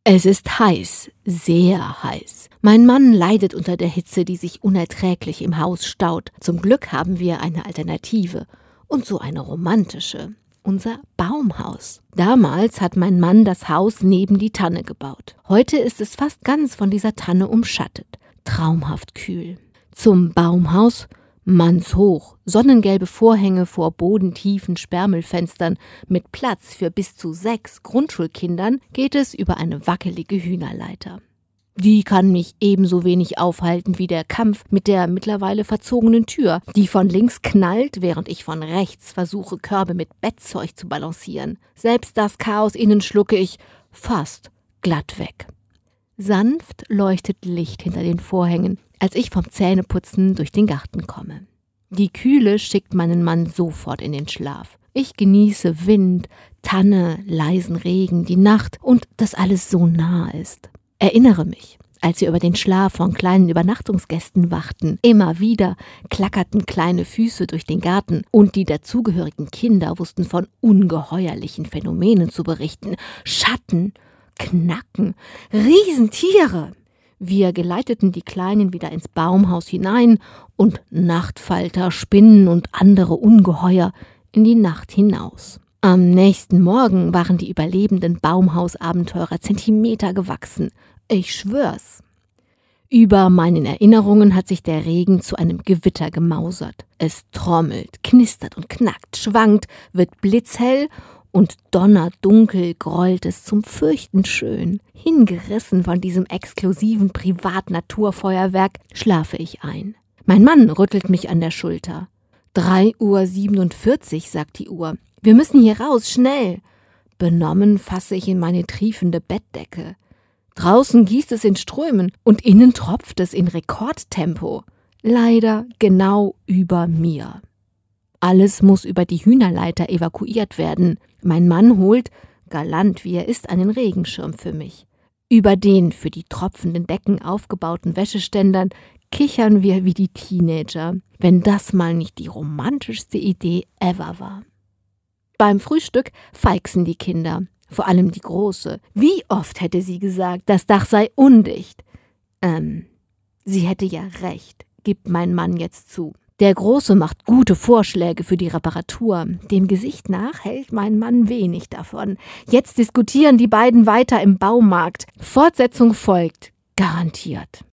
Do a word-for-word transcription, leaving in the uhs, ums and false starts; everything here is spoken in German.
Es ist heiß, sehr heiß. Mein Mann leidet unter der Hitze, die sich unerträglich im Haus staut. Zum Glück haben wir eine Alternative und so eine romantische. Unser Baumhaus. Damals hat mein Mann das Haus neben die Tanne gebaut. Heute ist es fast ganz von dieser Tanne umschattet. Traumhaft kühl. Zum Baumhaus mannshoch, sonnengelbe Vorhänge vor bodentiefen Sperrmüllfenstern mit Platz für bis zu sechs Grundschulkindern geht es über eine wackelige Hühnerleiter. Die kann mich ebenso wenig aufhalten wie der Kampf mit der mittlerweile verzogenen Tür, die von links knallt, während ich von rechts versuche, Körbe mit Bettzeug zu balancieren. Selbst das Chaos innen schlucke ich fast glatt weg. Sanft leuchtet Licht hinter den Vorhängen, als ich vom Zähneputzen durch den Garten komme. Die Kühle schickt meinen Mann sofort in den Schlaf. Ich genieße Wind, Tanne, leisen Regen, die Nacht und dass alles so nah ist. Erinnere mich, als wir über den Schlaf von kleinen Übernachtungsgästen wachten. Immer wieder klackerten kleine Füße durch den Garten und die dazugehörigen Kinder wussten von ungeheuerlichen Phänomenen zu berichten. Schatten, Knacken, Riesentiere. Wir geleiteten die Kleinen wieder ins Baumhaus hinein und Nachtfalter, Spinnen und andere Ungeheuer in die Nacht hinaus. Am nächsten Morgen waren die überlebenden Baumhausabenteurer Zentimeter gewachsen. Ich schwör's. Über meinen Erinnerungen hat sich der Regen zu einem Gewitter gemausert. Es trommelt, knistert und knackt, schwankt, wird blitzhell und donnerdunkel grollt es zum Fürchten schön. Hingerissen von diesem exklusiven Privat-Naturfeuerwerk schlafe ich ein. Mein Mann rüttelt mich an der Schulter. drei Uhr siebenundvierzig, sagt die Uhr. Wir müssen hier raus, schnell. Benommen fasse ich in meine triefende Bettdecke. Draußen gießt es in Strömen und innen tropft es in Rekordtempo. Leider genau über mir. Alles muss über die Hühnerleiter evakuiert werden. Mein Mann holt, galant wie er ist, einen Regenschirm für mich. Über den für die tropfenden Decken aufgebauten Wäscheständern kichern wir wie die Teenager, wenn das mal nicht die romantischste Idee ever war. Beim Frühstück feixen die Kinder, vor allem die Große. Wie oft hätte sie gesagt, das Dach sei undicht? Ähm, sie hätte ja recht, gibt mein Mann jetzt zu. Der Große macht gute Vorschläge für die Reparatur. Dem Gesicht nach hält mein Mann wenig davon. Jetzt diskutieren die beiden weiter im Baumarkt. Fortsetzung folgt, garantiert.